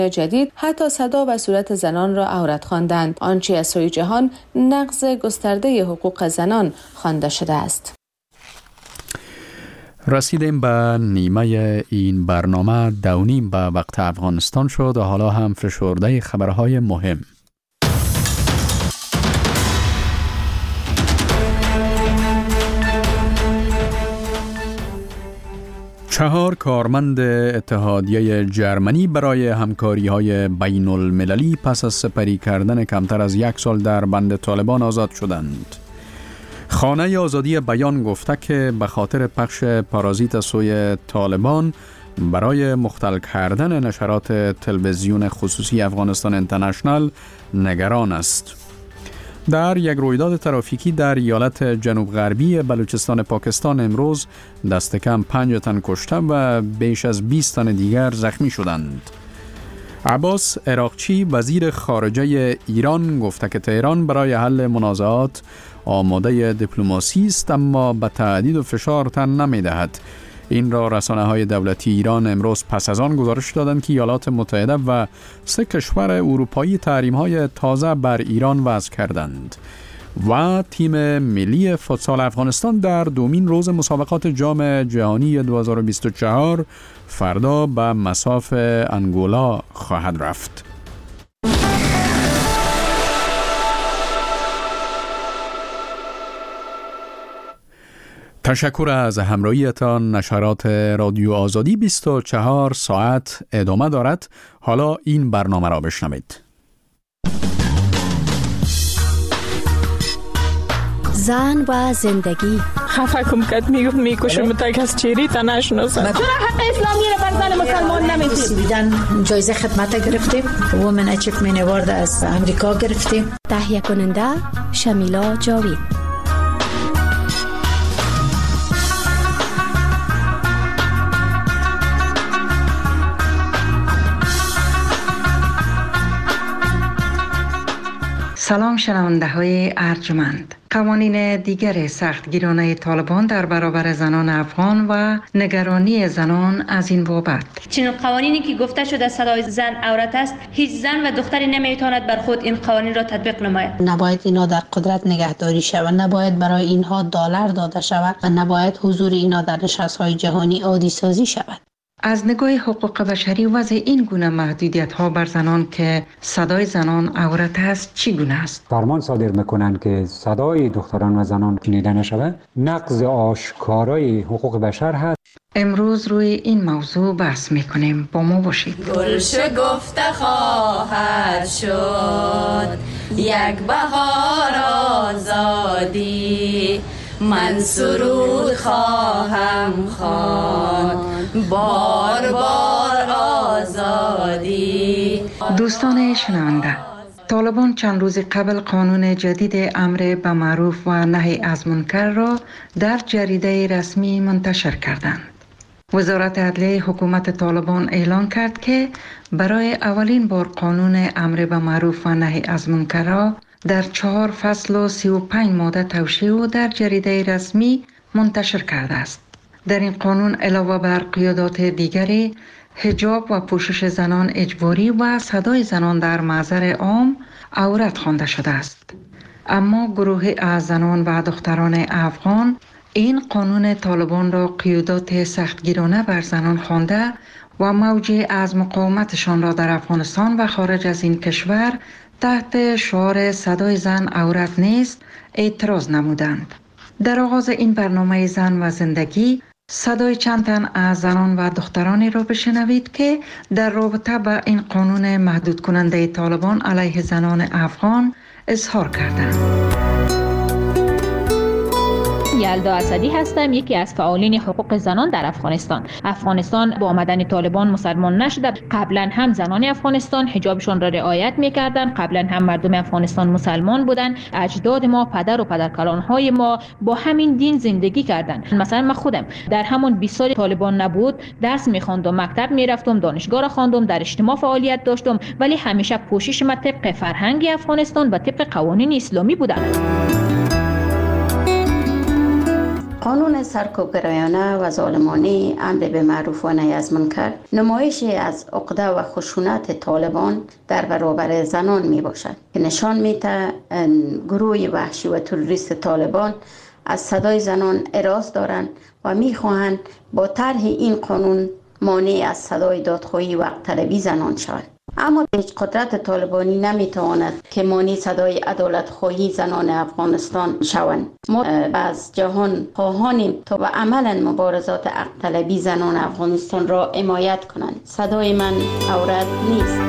جدید حتی صدا و صورت زنان را عورت خواندند، آنچه از سوی جهان نقض گسترده حقوق زنان خوانده شده است. رسیدیم به نیمه این برنامه. 2:30 به وقت افغانستان شد و حالا هم فشرده خبرهای مهم. چهار کارمند اتحادیه جرمنی برای همکاری‌های بین المللی پس از سپری کردن کمتر از 1 سال در بند طالبان آزاد شدند. خانه آزادی بیان گفته که به خاطر پخش پارازیت سوی طالبان برای مختل کردن نشرات تلویزیون خصوصی افغانستان اینترنشنال نگران است. در یک رویداد ترافیکی در ایالت جنوب غربی بلوچستان پاکستان امروز دست کم 5 تن کشته و بیش از 20 تن دیگر زخمی شدند. عباس عراقچی وزیر خارجه ایران گفته که تهران برای حل منازعات آماده دیپلماسی است، اما به تهدید و فشار تن نمی‌دهد. این را رسانه‌های دولتی ایران امروز پس از آن گزارش دادند که ایالات متحده و 3 کشور اروپایی تحریم‌های تازه بر ایران وضع کردند. و تیم ملی فوتسال افغانستان در دومین روز مسابقات جام جهانی 2024 فردا به مصاف انگولا خواهد رفت. تشکر از همراهیتان. نشرات رادیو آزادی 24 ساعت ادامه دارد. حالا این برنامه را بشنوید. زن و زندگی. خفه کم کد میگفت میکشم تا از چیری تا نشناسم. چرا حق اسلامی را بر زن مسلمان نمیدید؟ بیدن جایزه خدمت گرفتیم. وومن اچیومنت اوارد از امریکا گرفتیم. تهیه کننده شمیلا جاوید. سلام شنونده های ارجمند. قوانین دیگر سختگیرانه طالبان در برابر زنان افغان و نگرانی زنان از این بابت. چنین قوانینی که گفته شده صدای زن عورت است، هیچ زن و دختری نمیتواند بر خود این قوانین را تطبیق نماید. نباید اینا در قدرت نگهداری شود، نباید برای اینها دلار داده شود و نباید حضور اینا در نشست‌های جهانی عادی سازی شود. از نگاه حقوق بشری وضع این گونه محدودیت‌ها بر زنان که صدای زنان عورت است چی گونه است؟ فرمان صادر می‌کنند که صدای دختران و زنان شنیده نشود، نقض آشکارای حقوق بشر هست. امروز روی این موضوع بحث می‌کنیم. با ما باشید. گل شکفته خواهد شد یک بهار آزادی، من سرود خواهم خواند بار بار آزادی. دوستان شنونده، طالبان چند روز قبل قانون جدید امر به معروف و نهی از منکر را در جریده رسمی منتشر کردند. وزارت عدلیه حکومت طالبان اعلان کرد که برای اولین بار قانون امر به معروف و نهی از منکر را در 4 فصل و 35 ماده توشیح و در جریده رسمی منتشر کرده است. در این قانون علاوه بر قیادات دیگری، حجاب و پوشش زنان اجباری و صدای زنان در محضر عام عورت خوانده شده است. اما گروهی از زنان و دختران افغان این قانون طالبان را قیادات سختگیرانه بر زنان خوانده و موجی از مقاومتشان را در افغانستان و خارج از این کشور تحت شعار صدای زن عورت نیست اعتراض نمودند. در آغاز این برنامه زن و زندگی صدای چند تن از زنان و دخترانی را بشنوید که در رابطه با این قانون محدود کننده طالبان علیه زنان افغان اظهار کردند. یلدا اسدی هستم، یکی از فعالین حقوق زنان در افغانستان. افغانستان با آمدن طالبان مسلمان نشده. قبلا هم زنان افغانستان حجابشون را رعایت می‌کردند. قبلا هم مردم افغانستان مسلمان بودند. اجداد ما، پدر و پدرکلان‌های ما با همین دین زندگی کردند. مثلا من خودم در همون 20 سال طالبان نبود درس می‌خواندم، مکتب می‌رفتم، دانشگاه را خواندم، در اجتماع فعالیت داشتم، ولی همیشه پوشش من طبق فرهنگ افغانستان و طبق قوانین اسلامی بودند. قانون سرکوبگرایانه و ظالمانه امر به معروف و نهی از منکر نمایشی از عقده و خشونت طالبان در برابر زنان می باشد که نشان میده گروه وحشی و تروریست طالبان از صدای زنان اراده دارند و میخواهند با طرح این قانون مانع از صدای دادخواهی و حق طلبی زنان شود. اما هیچ قدرت طالبانی نمیتواند که مانع صدای عدالت خواهی زنان افغانستان شوند. ما از جهان خواهانیم تا به عملا مبارزات حق طلبی زنان افغانستان را حمایت کنند. صدای من عورت نیست.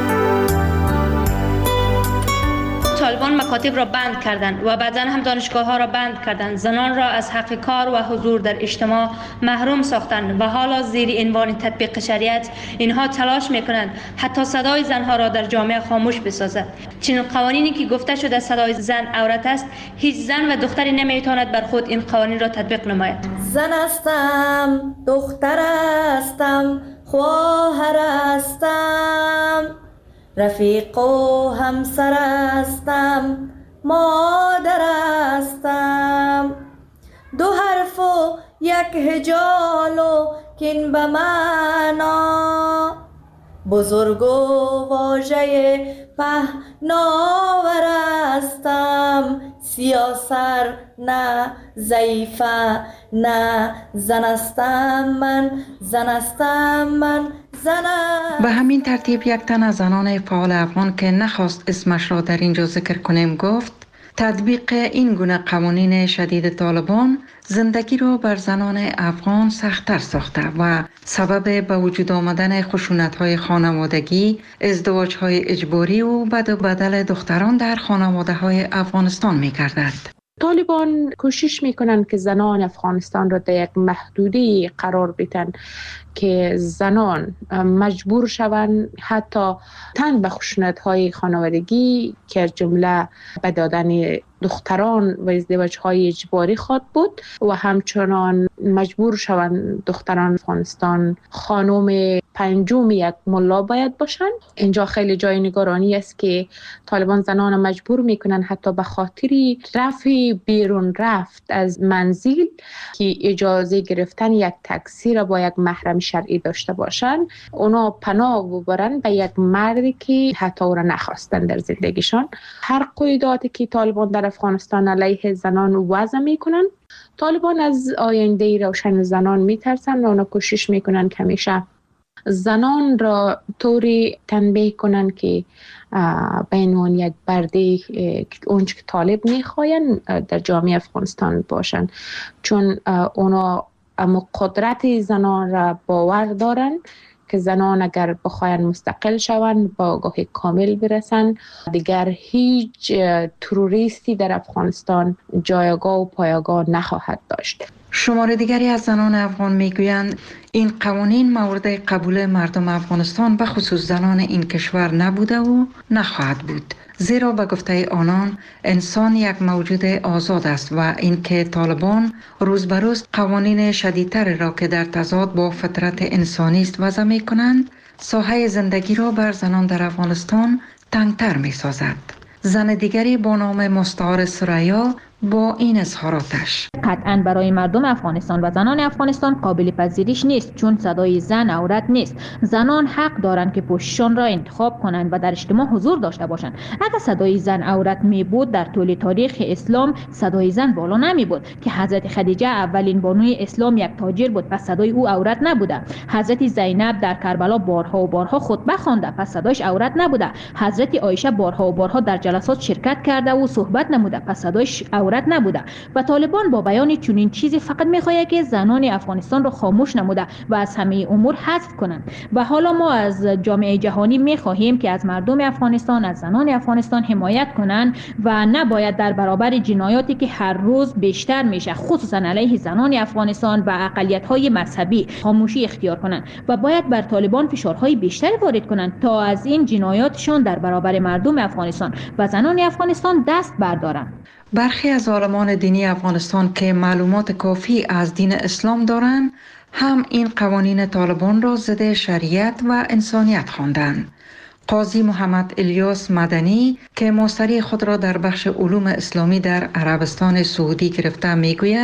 طالبان مکاتب را بند کردند و بعداً هم دانشگاه ها را بند کردند. زنان را از حق کار و حضور در اجتماع محروم ساختند و حالا زیر عنوان تطبیق شریعت اینها تلاش میکنند حتی صدای زنها را در جامعه خاموش بسازد. چنین قوانینی که گفته شده صدای زن عورت است، هیچ زن و دختری نمیتواند بر خود این قوانین را تطبیق نماید. زن هستم، دختر هستم، خواهر هستم، رفیق و همسر هستم، مادر هستم، دو حرف و یک هجال و کین به معنا، بزرگ و واژه پهناور هستم، سیاسر نه ضعیفه نه زن هستم من، زن هستم من، به همین ترتیب یک تن از زنان فعال افغان که نخواست اسمش را در اینجا ذکر کنیم گفت تطبیق این گونه قوانین شدید طالبان زندگی را بر زنان افغان سخت‌تر ساخته و سبب به وجود آمدن خشونت‌های خانوادگی، ازدواج‌های اجباری و بد و بدل دختران در خانواده‌های افغانستان می‌گردد. طالبان کوشش میکنن که زنان افغانستان را در یک محدوده قرار بدن که زنان مجبور شوند حتی تن به خشونت‌های خانوادگی که جمله به دادن دختران و ازدواج‌های اجباری خواهد بود و همچنان مجبور شوند دختران افغانستان خانم پنجم یک ملا باید باشند. اینجا خیلی جای نگرانی است که طالبان زنان مجبور میکنن حتی به خاطر رفع بیرون رفت از منزل که اجازه گرفتن یک تاکسی را با یک محرم شرعی داشته باشند، اونا پناه ببرن به یک مردی که حتی او را نخواستن در زندگیشان. هر قیوداتی که طالبان در افغانستان علیه زنان وضع میکنن، طالبان از آینده روشن زنان میترسن و اونا کوشش میکنن که همیشه زنان را طوری تنبیه کنن که به عنوان یک برده اونچه که طالب میخواین در جامعه افغانستان باشن، چون اونا اما قدرت زنان را باور دارن که زنان اگر بخواین مستقل شوند با آگاه کامل برسن، دیگر هیچ تروریستی در افغانستان جایگاه و پایگاه نخواهد داشت. شمار دیگری از زنان افغان میگویند این قوانین مورد قبول مردم افغانستان به خصوص زنان این کشور نبوده و نخواهد بود، زیرا به گفته آنان انسان یک موجود آزاد است و اینکه طالبان روز به روز قوانین شدیدتر را که در تضاد با فطرت انسانی است وضع می کنند، ساحه زندگی را بر زنان در افغانستان تنگتر می سازد. زن دیگری با نام مستعار سریا با این اظهاراتش: قطعاً برای مردم افغانستان و زنان افغانستان قابل پذیرش نیست، چون صدای زن عورت نیست. زنان حق دارند که پوششان را انتخاب کنند و در اجتماع حضور داشته باشند. اگر صدای زن عورت می بود، در طول تاریخ اسلام صدای زن بالا نمی بود که حضرت خدیجه اولین بانوی اسلام یک تاجر بود، پس صدای او عورت نبوده. حضرت زینب در کربلا بارها و بارها خطبه خوانده، پس صدایش عورت نبوده. حضرت عایشه بارها و بارها در جلسات شرکت کرده و صحبت نموده، پس صدایش عورت نبوده. و طالبان با بیان چنین چیزی فقط میخواهد که زنان افغانستان را خاموش نموده و از همه امور حذف کنند. و حالا ما از جامعه جهانی میخواهیم که از مردم افغانستان، از زنان افغانستان حمایت کنند و نباید در برابر جنایاتی که هر روز بیشتر میشه خصوصا علیه زنان افغانستان و اقلیت‌های مذهبی خاموشی اختیار کنند و باید بر طالبان فشارهای بیشتری وارد کنند تا از این جنایاتشان در برابر مردم افغانستان و زنان افغانستان دست بردارند. برخی از عالمان دینی افغانستان که معلومات کافی از دین اسلام دارند هم این قوانین طالبان را ضد شریعت و انسانیت خواندند. قاضی محمد الیاس مدنی که ماستری خود را در بخش علوم اسلامی در عربستان سعودی گرفته میگوید: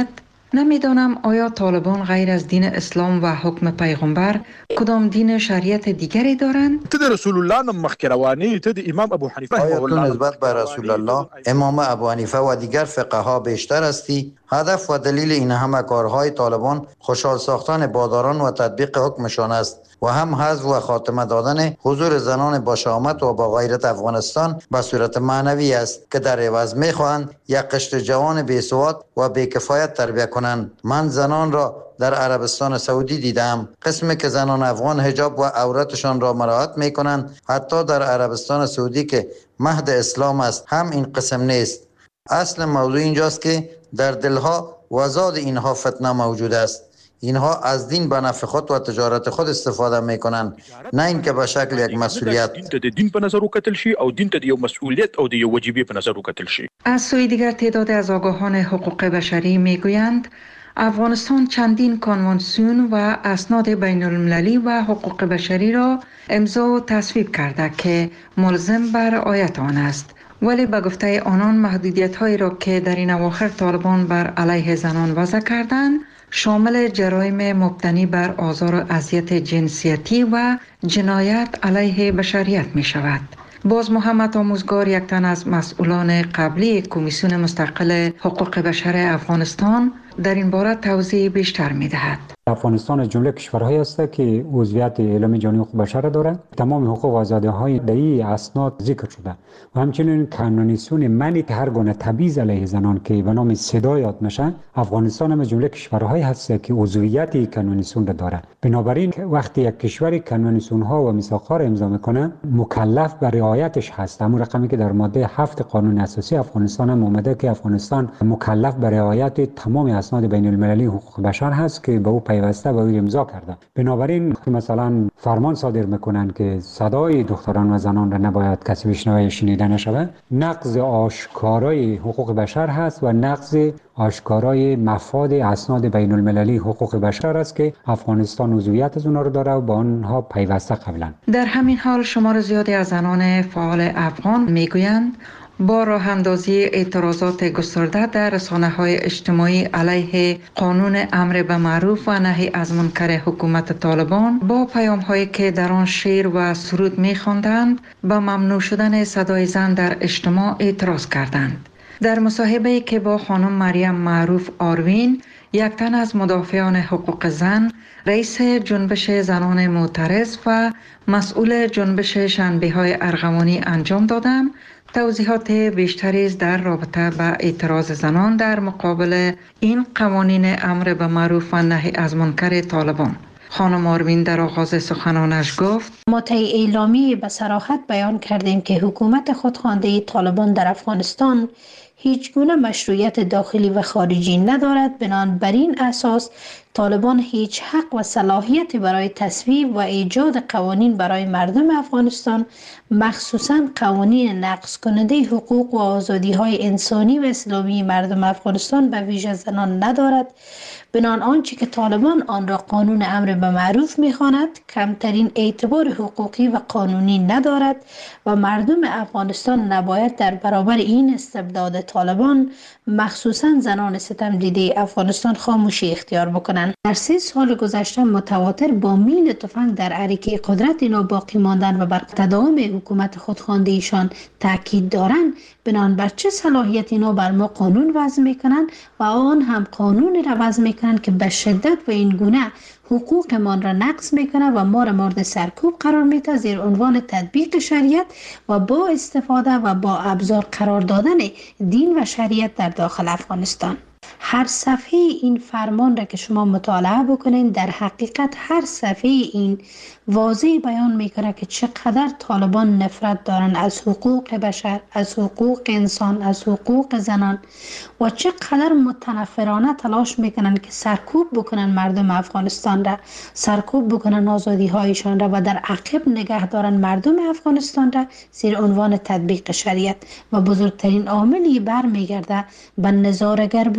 نمیدانم آیا طالبان غیر از دین اسلام و حکم پیغمبر کدام دین شریعت دیگری دارند؟ ته رسول الله نم مخکروانی ته امام ابو حنیفه آیا تو نسبت به رسول الله، امام ابو حنیفه و دیگر فقها بیشتر هستی؟ هدف و دلیل این همه کارهای طالبان خوشحال ساختن باداران و تطبیق حکمشان است و هم حذف و خاتمه دادن حضور زنان با شهامت و با غیرت افغانستان به صورت معنوی است که در عوض می‌خواهند یک قشر جوان بی‌سواد و بی‌کفایت تربیت کنند. من زنان را در عربستان سعودی دیدم، قسمی که زنان افغان حجاب و عورتشان را مراعات می‌کنند. حتی در عربستان سعودی که مهد اسلام است هم این قسم نیست. اصل موضوع اینجاست که در دلها و زاد اینها فتنه موجود است. اینها از دین به نفع خود و تجارت خود استفاده میکنند، نه اینکه به شکل یک مسئولیت. دین په نظر وکتل شي او دین ته د یو مسئولیت او د یو وجیبه په نظر وکتل شي. از سوی دیگر تعداد از آگاهان حقوق بشری میگویند افغانستان چندین کنوانسیون و اسناد بین المللی و حقوق بشری را امضا و تصویب کرده که ملزم بر رعایت آن است. ولی به گفته آنان محدودیت‌هایی را که در این اواخر طالبان بر علیه زنان وضع کردند شامل جرایم مبتنی بر آزار و اذیت جنسیتی و جنایت علیه بشریت می شود. باز محمد آموزگار، یک تن از مسئولان قبلی کمیسیون مستقل حقوق بشر افغانستان، در این باره توضیح بیشتر می دهد. افغانستان از جمله کشورهایی است که عضویت اعلام جهانی حقوق بشر دارد. تمام حقوق و آزادی‌های در این اسناد ذکر شده و همچنین کانونیسیون منع هر گونه تبعیض علیه زنان که به نام صدا یاد میشه. افغانستان هم از جمله کشورهایی هست که عضویت کانونیسیون را دارد. بنابراین وقتی یک کشور کانونیسیون ها و میثاق‌ها را امضا میکنه مکلف به رعایتش هست. همون رقمی که در ماده 7 قانون اساسی افغانستان هم اومده که افغانستان مکلف به رعایت تمام اسناد بین المللی حقوق بشر هست که به او پیوسته و او امضا کرده. بنابراین مثلا فرمان صادر میکنن که صدای دختران و زنان را نباید کسی بشنوه یا شنیده نشود. نقض آشکارای حقوق بشر هست و نقض آشکارای مفاد اسناد بین المللی حقوق بشر است که افغانستان عضویت از اونها رو داره و با آنها پیوسته قبلا. در همین حال شمار زیادی از زنان فعال افغان میگویند با راه اندازی اعتراضات گسترده در رسانه‌های اجتماعی علیه قانون امر به معروف و نهی از منکر حکومت طالبان با پیام‌هایی که در آن شعر و سرود می‌خواندند به ممنوع شدن صدای زن در اجتماع اعتراض کردند. در مصاحبه‌ای که با خانم مریم معروف آروین، یک تن از مدافعان حقوق زن، رئیس جنبش زنان معترض و مسئول جنبش شنبه‌های ارغوانی انجام دادم، توضیحات بیشتری در رابطه با اعتراض زنان در مقابل این قوانین امر به معروف و نهی از منکر طالبان. خانم آروین در آغاز سخنانش گفت: ما طی اعلامیه به صراحت بیان کردیم که حکومت خودخوانده طالبان در افغانستان هیچ گونه مشروعیت داخلی و خارجی ندارد. بنابراین بر این اساس طالبان هیچ حق و صلاحیتی برای تصویب و ایجاد قوانین برای مردم افغانستان، مخصوصاً قوانین نقض کننده حقوق و آزادی‌های انسانی و اسلامی مردم افغانستان به ویژه زنان ندارد. بنابراین آنچه که طالبان آن را قانون امر به معروف می‌خواند کمترین اعتبار حقوقی و قانونی ندارد و مردم افغانستان نباید در برابر این استبداد طالبان، مخصوصاً زنان ستم دیده افغانستان، خاموشی اختیار بکنند. در 3 سال گذشته متواتر با میل تفنگ در عریکه قدرت اینا باقی ماندن و بر تداوم حکومت خودخوانده ایشان تاکید دارند. بنابراین بر چه صلاحیت اینا بر ما قانون وضع میکنند و آن هم قانون را وضع میکنند که به شدت و این گونه حقوق ما را نقض میکنه و ما را مورد سرکوب قرار میده زیر عنوان تطبیق شریعت و با استفاده و با ابزار قرار دادن دین و شریعت در داخل افغانستان. هر صفحه این فرمان را که شما مطالعه بکنین، در حقیقت هر صفحه این واضح بیان میکنه که چقدر طالبان نفرت دارن از حقوق بشر، از حقوق انسان، از حقوق زنان و چقدر متنفرانه تلاش میکنن که سرکوب بکنن مردم افغانستان را، سرکوب بکنن آزادی هایشان را و در عقب نگه دارن مردم افغانستان را زیر عنوان تطبیق شریعت. و بزرگترین عاملی برمیگرده به نظاره‌گر بودن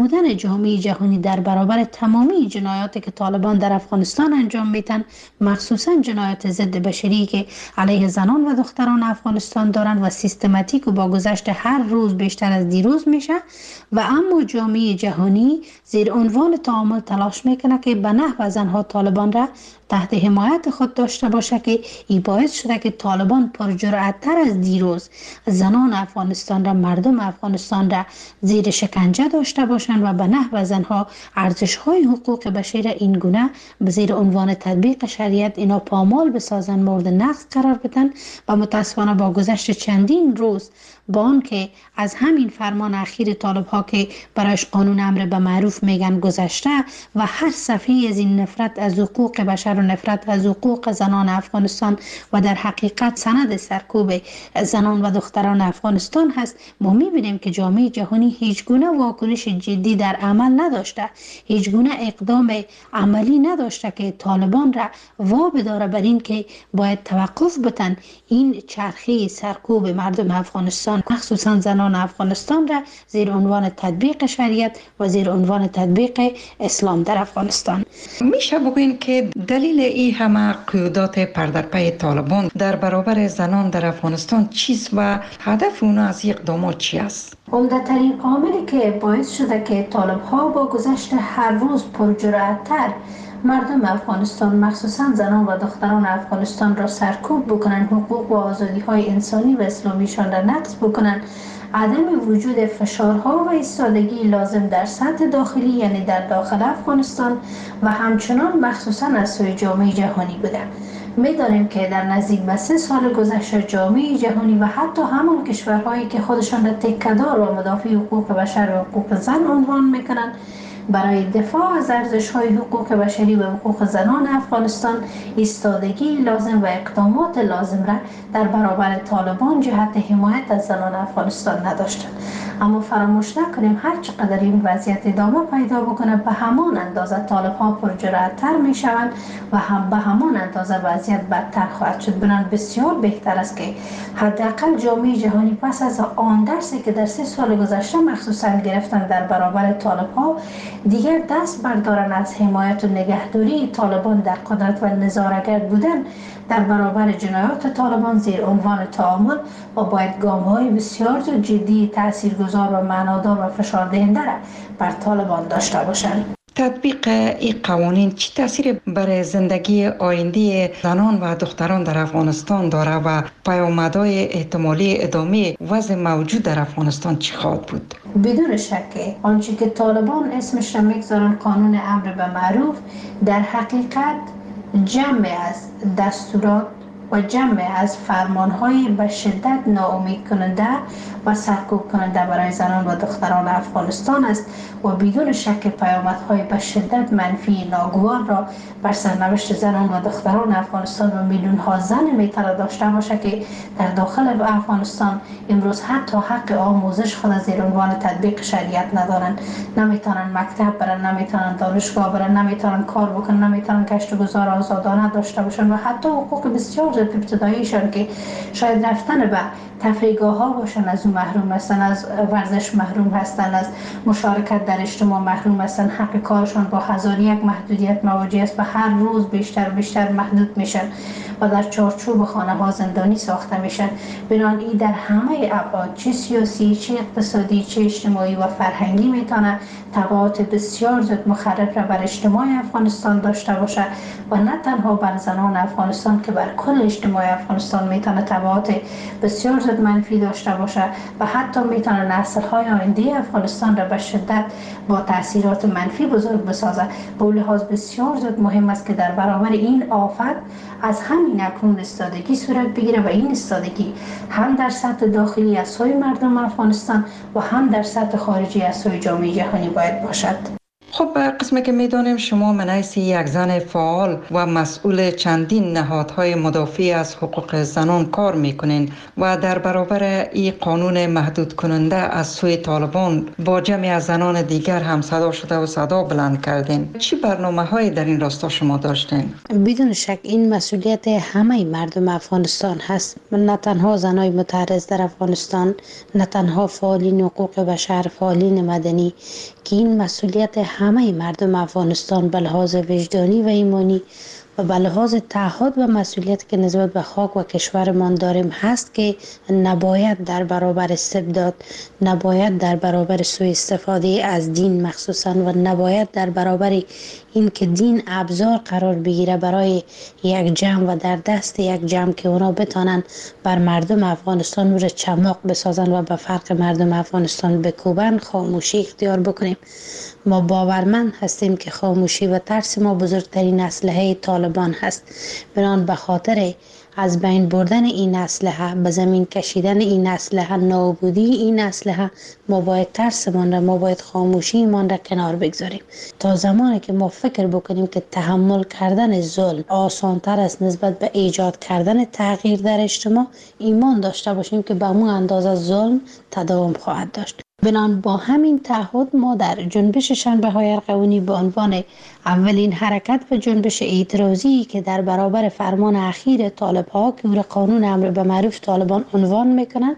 نمودن جامعه جهانی در برابر تمامی جنایاتی که طالبان در افغانستان انجام میتن، مخصوصا جنایات ضد بشری که علیه زنان و دختران افغانستان دارن و سیستماتیک و با گذشت هر روز بیشتر از دیروز میشه و اما جامعه جهانی زیر عنوان تعامل تلاش میکنه که به نحو زنها طالبان را تحت حمایت خود داشته باشه که این باعث شده که طالبان پرجرأت‌تر از دیروز زنان افغانستان را، مردم افغانستان را زیر شکنجه داشته باشند و به نحو زنها ارزش‌های حقوق بشر این گونه به زیر عنوان تطبیق شریعت اینا پامال بسازن، مورد نقض قرار بدن و متاسفانه با گذشت چندین روز با آن که از همین فرمان اخیر طالب‌ها که برایش قانون امر به معروف میگن گذشته و هر صفحه از این نفرت از حقوق بشر و نفرت از حقوق زنان افغانستان و در حقیقت سند سرکوب زنان و دختران افغانستان هست، ما میبینیم که جامعه جهانی هیچ گونه واکنش جدی در عمل نداشته، هیچ گونه اقدام عملی نداشته که طالبان را وابه داره بر این که باید توقف بتن این چرخه سرکوب مردم افغانستان مخصوصا زنان افغانستان را زیر عنوان تطبیق شریعت و زیر عنوان تطبیق اسلام در افغانستان. میشه بگوین که دلیل این همه قیودات پردرپی طالبان در برابر زنان در افغانستان چیست و هدف اونا از این اقدامات چی است؟ عمده‌ترین عاملی که باعث شده که طالب‌ها با گذشت هر روز پرجرأت‌تر مردم افغانستان مخصوصا زنان و دختران افغانستان را سرکوب بکنن، حقوق و آزادی‌های انسانی و اسلامیشان را نقض بکنن، عدم وجود فشارها و ایستادگی لازم در سطح داخلی یعنی در داخل افغانستان و همچنان مخصوصا از سوی جامعه جهانی بوده. می‌دانیم که در نزدیک به 3 سال گذشته جامعه جهانی و حتی همان کشورهایی که خودشان را تکه‌دار و مدافع حقوق بشر و حقوق زن عنوان می‌کنند برای دفاع از ارزش‌های حقوق بشری و حقوق زنان افغانستان ایستادگی لازم و اقدامات لازم را در برابر طالبان جهت حمایت از زنان افغانستان نداشتند. اما فراموش نکنیم هر چقدر این وضعیت ادامه پیدا بکنه به همان اندازه طالب‌ها پرجرأت‌تر می‌شوند و هم به همان اندازه وضعیت بدتر خواهد شد. بنابراین بسیار بهتر است که حداقل جامعه جهانی پس از آن درسی که در 3 سال گذشته مخصوصا گرفتن در برابر طالب‌ها دیگر دست بردارن از حمایت و نگهداری طالبان در قدرت و نظاره‌گر بودن در برابر جنایات طالبان زیر عنوان تعامل و باید گام‌های بسیار جدی، تاثیرگذار و معنادار و فشاردهنده را بر طالبان داشته باشند. تطبیق این قوانین چی تاثیر بر زندگی آینده زنان و دختران در افغانستان داره و پیامدهای احتمالی ادامه وضع موجود در افغانستان چی خواهد بود؟ بدون شک آنچه که طالبان اسمش را میگذارن قانون امر به معروف در حقیقت جمع از دستورات و جمع از فرمانهای به شدت ناامید کننده و سرکوب کننده برای زنان و دختران افغانستان است و بدون شک پیامدهای به شدت منفی ناگوار را بر سرنوشت زنان و دختران افغانستان و میلیون ها زن میتونه داشته باشه که در داخل افغانستان امروز حتی حق آموزش خود زیر عنوان تطبیق شریعت ندارن، نمیتونن مکتب برن، نمیتونن دانشگاه برن، نمیتونن کار بکنن، نمیتونن گشت و گذار آزادانه داشته باشن و حتی حقوق بسیار ابتداییشان که شاید رفتن به تفریحگاه ها باشن از اون محروم هستن، از ورزش محروم هستن، از مشارکت در اجتماع محروم هستن، حق کارشان با هزار یک محدودیت مواجه است و هر روز بیشتر و بیشتر محدود میشن و در چارچوب خانه ها زندانی ساخته میشن. بنابراین در همه ابعاد چه سیاسی، چه اقتصادی، چه اجتماعی و فرهنگی میتونه تبعات بسیار زیاد مخرب را بر اجتماع افغانستان داشته باشه و نه تنها بر زنان افغانستان که بر کل اجتماع افغانستان میتونه تبعات بسیار زیاد منفی داشته باشه و حتی میتونه نسل‌های آینده افغانستان را به شدت با تاثیرات منفی بزرگ بسازه. به لحاظ بسیار زیاد مهم است که در برابر این آفت از همین اکنون ایستادگی صورت بگیره و این ایستادگی هم در سطح داخلی از سوی مردم افغانستان و هم در سطح خارجی از سوی جامعه جهانی باید باشد. خب قسمی که میدانیم شما منیس یک زن فعال و مسئول چندین نهادهای مدافع از حقوق زنان کار میکنین و در برابر این قانون محدود کننده از سوی طالبان با جمعی از زنان دیگر هم صدا شده و صدا بلند کردین. چی برنامه هایی در این راستا شما داشتین؟ بدون شک این مسئولیت همه مردم افغانستان هست، نه تنها زنای متعرض در افغانستان، نه تنها فعالین حقوق بشر، فعالین مدنی، که این مسئولیت همه مردم افغانستان به لحاظ وجدانی و ایمانی و به لحاظ تعهد و مسئولیت که نسبت به خاک و کشورمان داریم هست که نباید در برابر استبداد، نباید در برابر سوء استفاده از دین مخصوصا و نباید در برابر این که دین ابزار قرار بگیره برای یک جمع و در دست یک جمع که اونا بتانن بر مردم افغانستان نور چماق بسازن و به فرق مردم افغانستان بکوبن، خاموشی اختیار بکنیم. ما باورمند هستیم که خاموشی و ترس ما بزرگترین اسلحه طالبان هست. بنابراین به خاطر از بین بردن این اسلحه، به زمین کشیدن این اسلحه، نابودی این اسلحه، ما باید ترسمان را، ما باید خاموشیمان را کنار بگذاریم تا زمانی که ما فکر بکنیم که تحمل کردن ظلم آسانتر است نسبت به ایجاد کردن تغییر در اجتماع، ایمان داشته باشیم که به اون اندازه ظلم تداوم خواهد داشت. بنان با همین تعهد ما در جنبش شنبه‌های ارغوانی به عنوان اولین حرکت و جنبش اعتراضی که در برابر فرمان اخیر طالب‌ها که او قانون امر به معروف طالبان عنوان میکنند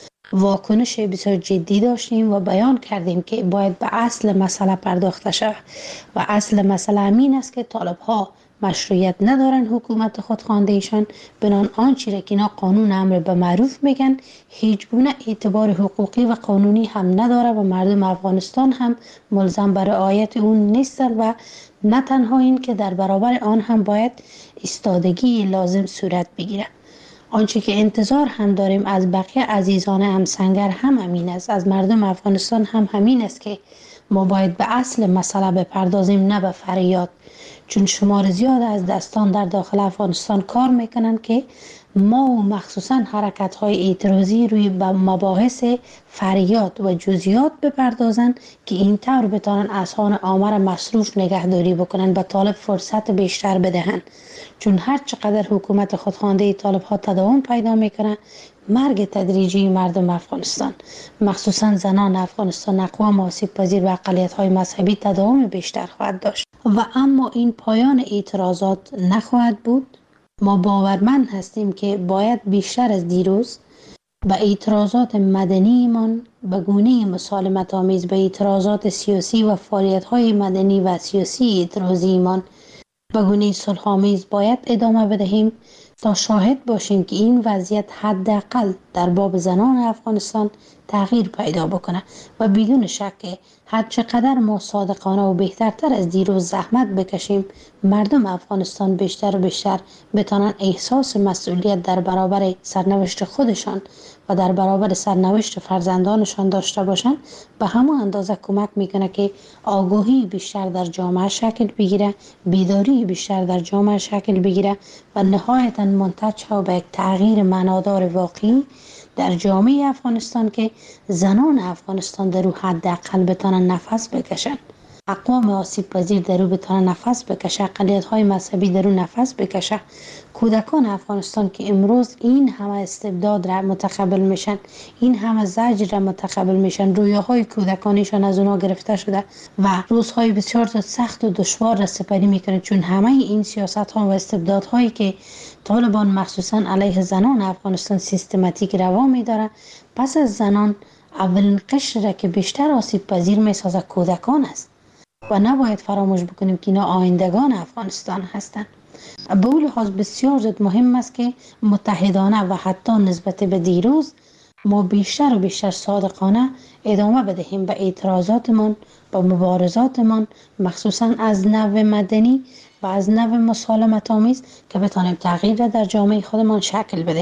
واکنش بسیار جدی داشتیم و بیان کردیم که باید به اصل مسئله پرداخته شود و اصل مسئله همین است که طالب‌ها مشروعیت ندارن حکومت خودخوانده ایشان، بنان آنچه را که اینا قانون امر به معروف میگن هیچ گونه اعتبار حقوقی و قانونی هم نداره و مردم افغانستان هم ملزم به رعایت اون نیستن و نه تنها این که در برابر آن هم باید ایستادگی لازم صورت بگیره. آنچه که انتظار هم داریم از بقیه عزیزان همسنگر هم همین است، از مردم افغانستان هم همین است که ما باید به اصل مسئله بپردازیم، نه به فریاد، چون شمار زیاد از دستان در داخل افغانستان کار میکنن که ما و مخصوصا حرکت های اعتراضی روی مباحث فریاد و جزئیات بپردازن که این طور بتانن اذهان عامه را مصروف نگهداری بکنن، به طالب فرصت بیشتر بدهن، چون هر چقدر حکومت خودخوانده طالب ها تداوم پیدا میکنه، مرگ تدریجی مردم افغانستان مخصوصا زنان افغانستان، اقوام آسیب پذیر و اقلیت های مذهبی تداوم بیشتر خواهد داشت و اما این پایان اعتراضات نخواهد بود. ما باورمند هستیم که باید بیشتر از دیروز به اعتراضات مدنیمان به گونه مسالمت آمیز به اعتراضات سیاسی و فعالیت های مدنی و سیاسی اعتراضیمان به گونه صلح آمیز باید ادامه بدهیم تا شاهد باشیم که این وضعیت حداقل در باب زنان افغانستان تغییر پیدا بکنه و بدون شک هر چقدر ما صادقانه و بهترتر از دیروز زحمت بکشیم، مردم افغانستان بیشتر و بیشتر بتانن احساس مسئولیت در برابر سرنوشت خودشان و در برابر سرنوشت فرزندانشان داشته باشند، به همون اندازه کمک میکنه که آگاهی بیشتر در جامعه شکل بگیره، بیداری بیشتر در جامعه شکل بگیره و نهایتاً منتج شود به یک تغییر معنادار واقعی در جامعه افغانستان که زنان افغانستان در او حداقل بتانن نفس بکشن، اقوام آسیب پذیر در او بتانن نفس بکشه، اقلیت های مذهبی در او نفس بکشه، کودکان افغانستان که امروز این همه استبداد را متقبل میشن، این همه زجر را متقبل میشن، رویاهای کودکانیشان از اونا گرفته شده و روزهای بسیار سخت و دشوار را سپری میکنه، چون همه این سیاست ها و استبداد هایی که طالبان مخصوصا علیه زنان افغانستان سیستماتیک روا میداره، پس از زنان اولین قشر را که بیشتر آسیب پذیر میسازه کودکان است و نباید فراموش بکنیم که اینا آیندگان افغانستان هستند. به اون لحاظ بسیار زیاد مهم است که متحدانه و حتی نسبت به دیروز ما بیشتر و بیشتر صادقانه ادامه بدهیم به اعتراضاتمان، به مبارزاتمان، مخصوصا از نوع مدنی و از نوع مسالمت آمیز که بتانیم تغییر را در جامعه خودمان شکل بدهیم.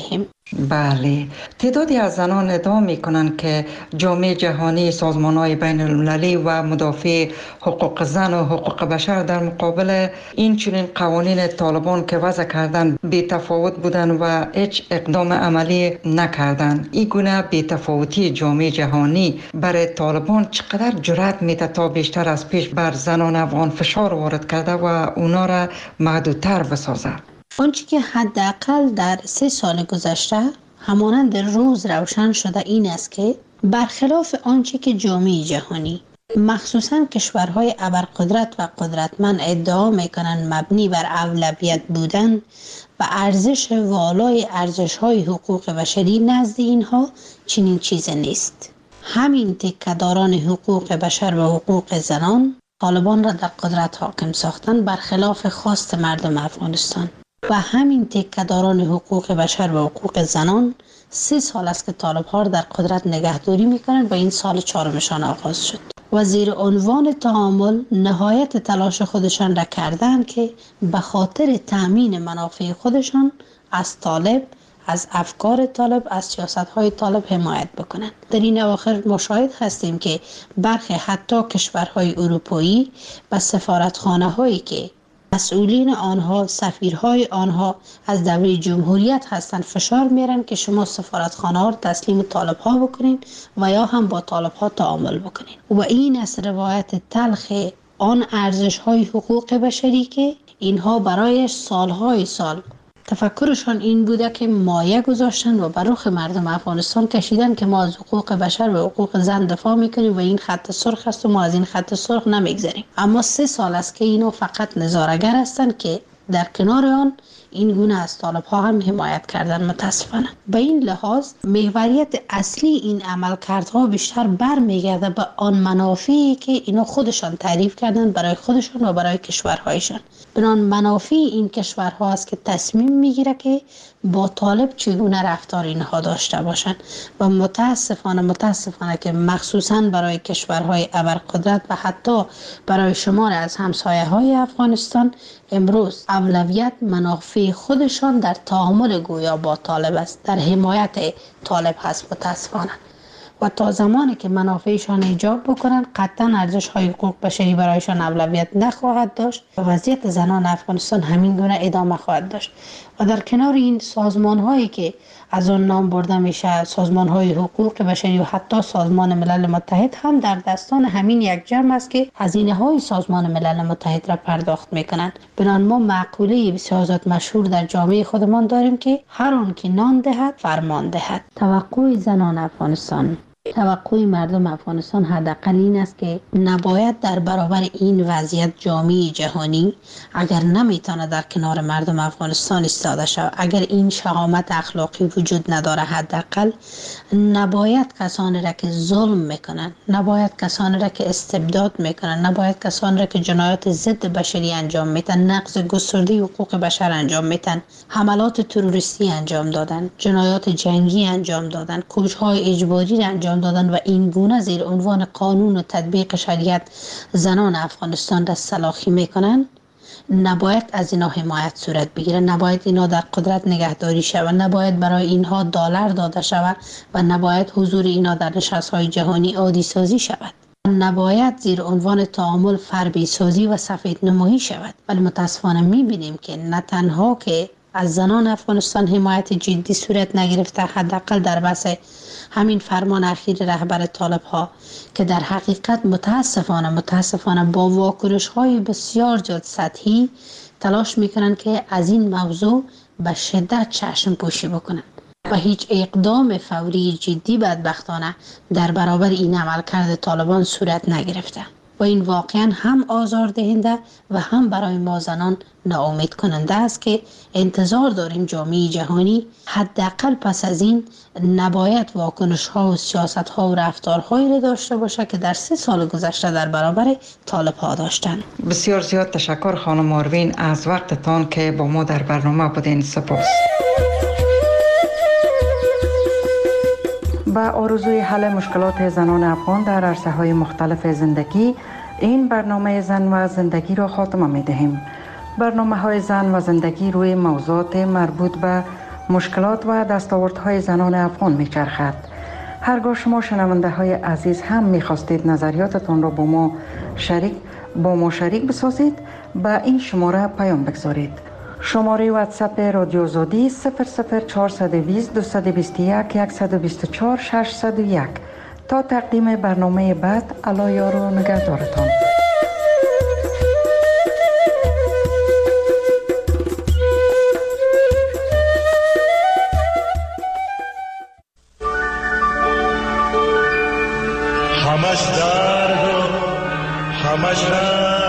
بله، تعدادی از زنان ادعا می کنند که جامعه جهانی، سازمان‌های بین المللی و مدافع حقوق زن و حقوق بشر در مقابل این چنین قوانین طالبان که وضع کردن بی تفاوت بودن و هیچ اقدام عملی نکردن. این گونه بی تفاوتی جامعه جهانی برای طالبان چقدر جرأت میده تا بیشتر از پیش بر زنان افغان فشار وارد کرده و اونا را محدودتر بسازه؟ آنچه که حداقل در 3 سال گذشته همانند روز روشن شده این است که برخلاف آنچه که جامعه جهانی مخصوصاً کشورهای ابرقدرت و قدرتمند ادعا میکنند مبنی بر اولویت بودن و ارزش والای ارزش‌های حقوق بشری، نزد اینها چنین چیزی نیست. همین تکه‌داران حقوق بشر و حقوق زنان طالبان را در قدرت حاکم ساختن برخلاف خواست مردم افغانستان و همین تکه‌داران حقوق بشر و حقوق زنان 3 سال است که طالب‌ها را در قدرت نگهداری می‌کنند و این سال 4مشان آغاز شد و زیر عنوان تعامل نهایت تلاش خودشان را کردند که به خاطر تأمین منافع خودشان از طالب، از افکار طالب، از سیاست‌های طالب حمایت بکنند. در این اواخر مشاهد هستیم که برخی حتی کشورهای اروپایی و سفارتخانه‌هایی که مسئولین آنها، سفیرهای آنها از دوره جمهوریت هستند فشار میارن که شما سفارتخانه ها رو تسلیم طالب ها بکنین و یا هم با طالب ها تعامل بکنین و این از روایت تلخ آن ارزش های حقوق بشری که اینها برایش سالهای سال تفکرشان این بوده که مایه گذاشتن و بر رخ مردم افغانستان کشیدن که ما از حقوق بشر و حقوق زن دفاع میکنیم و این خط سرخ است و ما از این خط سرخ نمیگذریم. اما 3 سال است که اینو فقط نظاره‌گر هستند که در کنار آن این گونه از طالب ها هم حمایت کردن. متاسفانه به این لحاظ محوریت اصلی این عملکردها بیشتر برمیگرده به آن منافعی که اینا خودشان تعریف کردن برای خودشان و برای کشورهایشان. بنان منافع این کشورها است که تصمیم میگیره که با طالب چگونه رفتار اینها داشته باشند و متاسفانه که مخصوصا برای کشورهای ابرقدرت و حتی برای شمار از همسایه های افغانستان امروز اولویت منافع خودشان در تعامل گویا با طالب است، در حمایت طالب هست. متاسفانه و تا زمانی که منافعشان ایجاب بکنن قطعا ارزش های حقوق بشری برایشان اولویت نخواهد داشت و وضعیت زنان افغانستان همین گونه ادامه خواهد داشت. و در کنار این سازمان هایی که از آن نام برده میشه، سازمان های حقوق بشری و حتی سازمان ملل متحد هم در دستان همین یک جمع است که هزینه های سازمان ملل متحد را پرداخت میکنند. بنان ما مقوله بسیار مشهور در جامعه خودمان داریم که هر آن که نان دهد فرمان دهد. توقع زنان افغانستان، توقع مردم افغانستان حداقل این است که نباید در برابر این وضعیت جامعه جهانی اگر نمیتونه در کنار مردم افغانستان ایستاده شود، اگر این شهامت اخلاقی وجود نداره، حداقل نباید کسانی را که ظلم میکنن، نباید کسانی را که استبداد میکنن، نباید کسانی را که جنایات ضد بشری انجام میدن، نقض گسترده حقوق بشر انجام میدن، حملات تروریستی انجام دادن، جنایات جنگی انجام دادن، کشتارهای اجباری انجام دادن و این گونه زیر عنوان قانون و تطبیق شریعت زنان افغانستان را سلاخی میکنن، نباید از اینا حمایت صورت بگیره، نباید اینا در قدرت نگهداری شود، نباید برای اینها دلار داده شود و نباید حضور اینا در نشست‌های جهانی عادی سازی شود، نباید زیر عنوان تعامل فربی سازی و سفید نمایی شود. ولی متاسفانه میبینیم که نه تنها که از زنان افغانستان حمایت جدی صورت نگرفته، حداقل در بحث همین فرمان اخیر رهبر طالب ها که در حقیقت متاسفانه با واکنش های بسیار زیاد سطحی تلاش میکنن که از این موضوع به شدت چشم پوشی بکنن و هیچ اقدام فوری جدی بدبختانه در برابر این عملکرد طالبان صورت نگرفته و این واقعا هم آزاردهنده و هم برای ما زنان ناامید کننده است که انتظار داریم جامعه جهانی حداقل پس از این نباید واکنش ها و سیاست ها و رفتارهایی را داشته باشه که در 3 سال گذشته در برابر طالب ها داشتن. بسیار زیاد تشکر خانم آروین از وقتتان که با ما در برنامه بودین. سپاس. با آرزوی حل مشکلات زنان افغان در عرصه‌های مختلف زندگی، این برنامه زن و زندگی را خاتمه می‌دهیم. برنامه‌های زن و زندگی روی موضوعات مربوط به مشکلات و دستاوردهای زنان افغان میچرخد. هرگاه شما شنونده های عزیز هم میخواستید نظریاتتان را با ما شریک بسازید، به این شماره پیام بگذارید. شماره واتساپ رادیو آزادی 00420 221 124 601. تا تقدیم برنامه بعد، الله یار و نگهدارتان. همش درد و همش